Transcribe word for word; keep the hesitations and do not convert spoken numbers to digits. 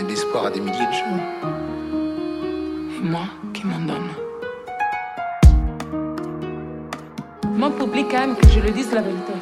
donner de l'espoir à des milliers de gens. Et moi qui m'en donne. Mon public aime que je lui dise la vérité.